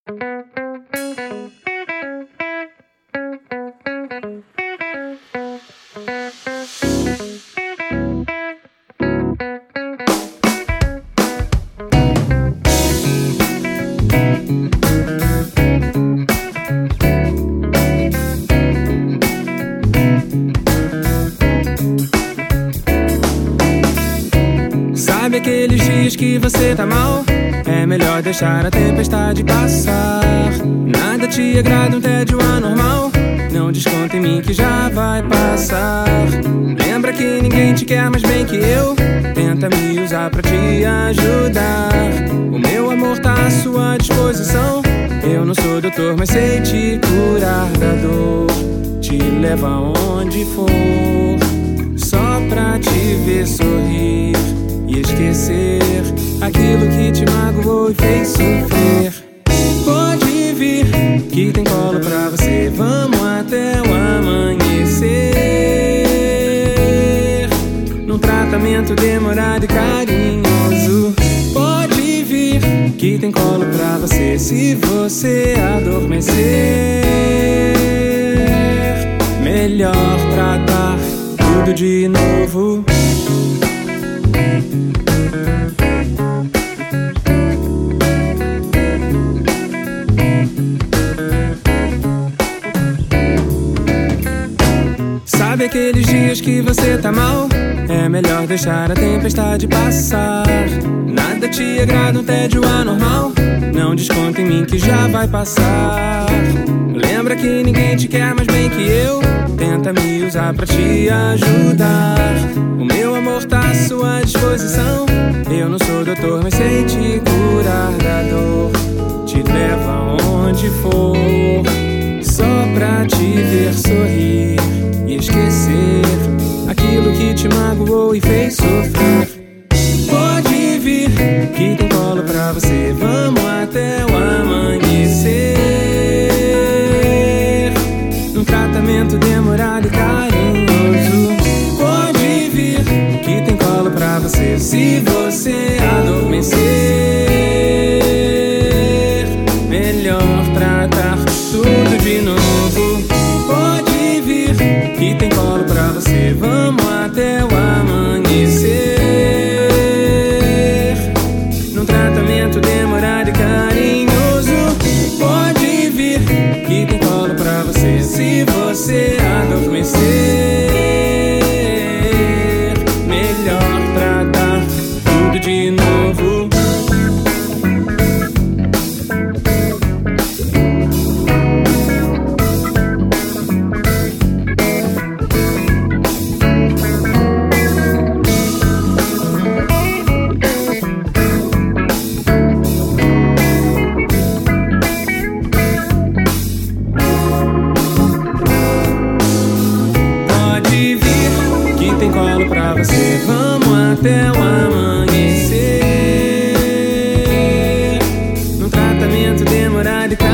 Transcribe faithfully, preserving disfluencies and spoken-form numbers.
Sabe aqueles dias que você tá mal? É melhor deixar a tempestade passar. Nada te agrada, um tédio anormal. Não desconta em mim que já vai passar. Lembra que ninguém te quer mais bem que eu. Tenta me usar pra te ajudar. O meu amor tá à sua disposição. Eu não sou doutor, mas sei te curar da dor. Te levo aonde for, só pra te ver sorrir e esquecer aquilo que te magoou e fez sofrer. Pode vir, que tem colo pra você. Vamos até o amanhecer, num tratamento demorado e carinhoso. Pode vir, que tem colo pra você. Se você adormecer, melhor tratar tudo de novo. Sabe aqueles dias que você tá mal? É melhor deixar a tempestade passar. Nada te agrada, um tédio anormal. Não desconta em mim que já vai passar. Lembra que ninguém te quer mais bem que eu. Tenta me usar pra te ajudar. O meu amor tá à sua disposição. Eu não sou doutor, mas sei te curar da dor. Te levo aonde for, só pra te ver sorrir e esquecer aquilo que te magoou e fez sofrer. Pode vir, que tem colo pra você. Vamos até o amanhecer, num tratamento demorado e carinhoso. Pode vir, que tem colo pra você. Se você adormecer, melhor tratar tudo de novo. Pode vir, que tem colo pra você. Vamos até o amanhecer, num tratamento demorado e carinhoso. Pode vir, que tem colo pra você. Se você adormecer, melhor tratar tudo de novo. Tem colo pra você. Vamos até o amanhecer, num tratamento demorado e